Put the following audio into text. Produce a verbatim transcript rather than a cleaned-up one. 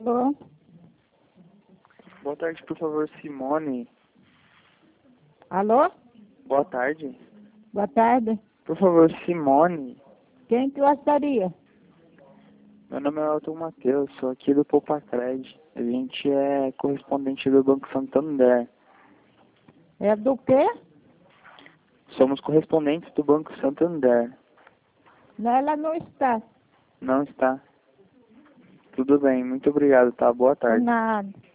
Alô? Boa tarde, por favor, Simone. Alô? Boa tarde. Boa tarde. Por favor, Simone. Quem que gostaria? Meu nome é Elton Matheus, sou aqui do Popacred. A gente é correspondente do Banco Santander. É do quê? Somos correspondentes do Banco Santander. Não, ela não está. Não está? Tudo bem, muito obrigado, tá? Boa Por tarde. nada.